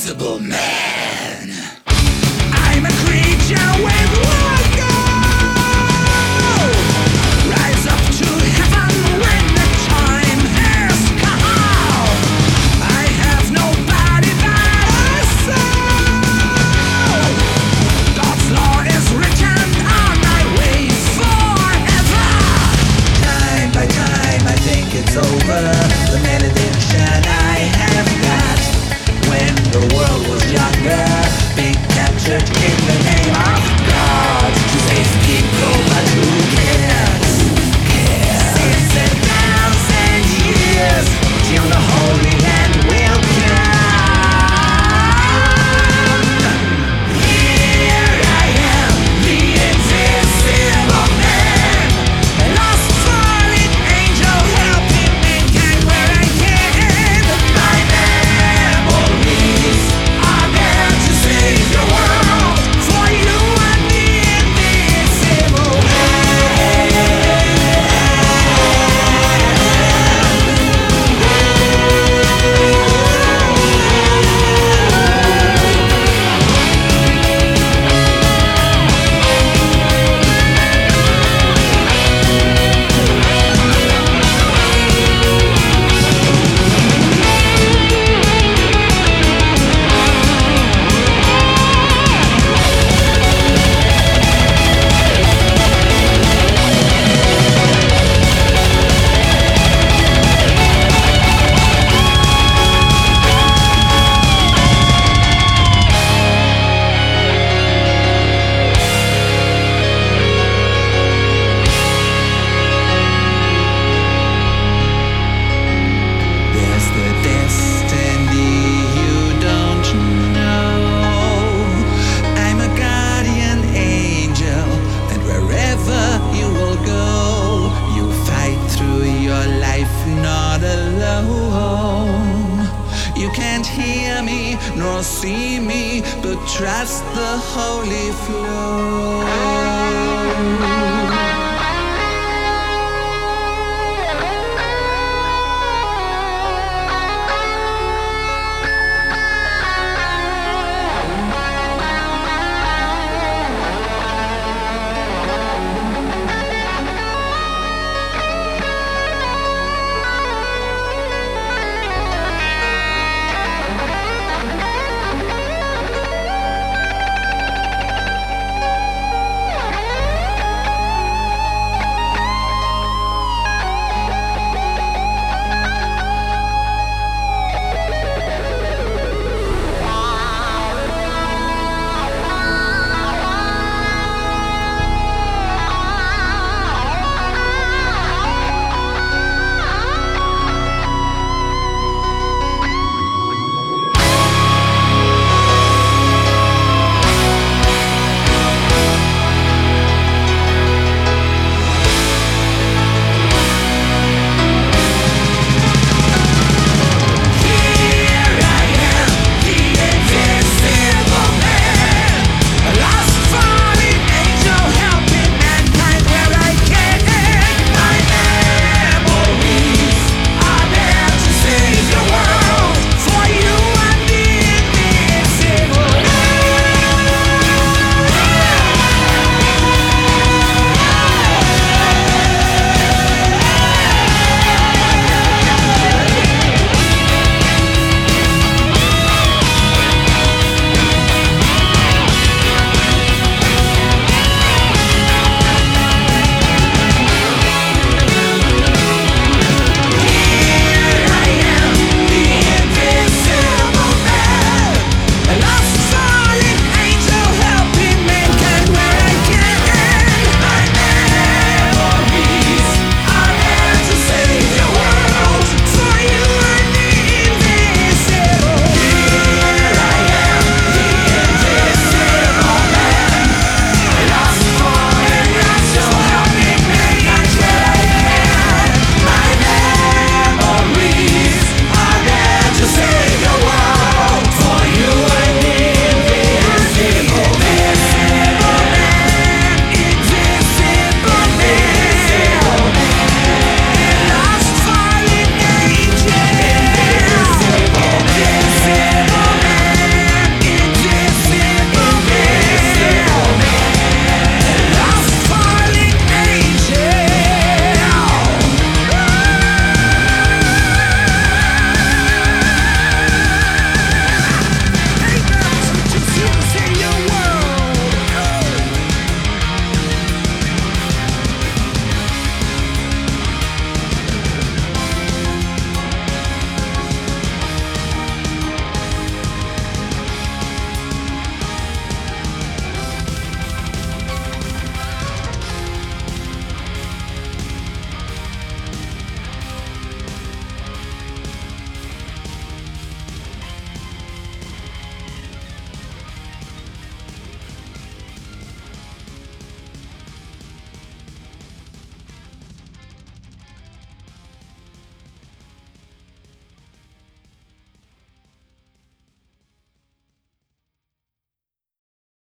invisible man. I'm a creature with one goal. Rise up to heaven when the time has come. I have no body but a soul. God's law is written on my way forever. Time by time I think it's over. The malediction I have got when the world was younger, being captured in the name of God to save people, but who cares? Since 1,000 years till the Holy Land will come. Here I am, the invisible man, a lost fallen angel helping mankind where I can. My memories are there to save the world, for you and the invisible There's the destiny you don't know. I'm a guardian angel, and wherever you will go, you fight through your life not alone. You can't hear me nor see me, but trust the holy flow.